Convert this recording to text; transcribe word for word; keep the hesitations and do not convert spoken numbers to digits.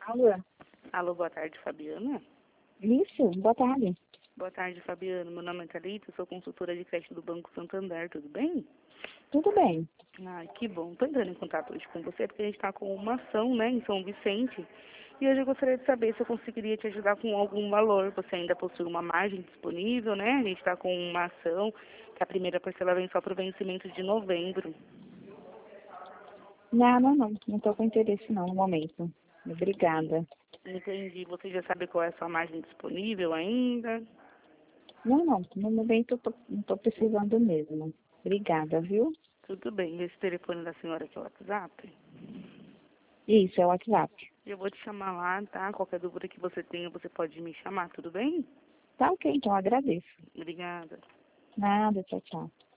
Alô? Alô, boa tarde, Fabiana. Isso, boa tarde. Boa tarde, Fabiana. Meu nome é Thalita, sou consultora de crédito do Banco Santander, tudo bem? Tudo bem. Ai, que bom. Estou entrando em contato hoje com você porque a gente está com uma ação, né, em São Vicente. E hoje eu gostaria de saber se eu conseguiria te ajudar com algum valor. Você ainda possui uma margem disponível, né? A gente está com uma ação que a primeira parcela vem só para o vencimento de novembro. Não, não, não. Não estou com interesse não no momento. Obrigada. Entendi. Você já sabe qual é a sua margem disponível ainda? Não, não. No momento eu tô, não estou precisando mesmo. Obrigada, viu? Tudo bem. Esse telefone da senhora aqui é o WhatsApp? Isso, é o WhatsApp. Eu vou te chamar lá, tá? Qualquer dúvida que você tenha, você pode me chamar, tudo bem? Tá ok, então agradeço. Obrigada. Nada, tchau, tchau.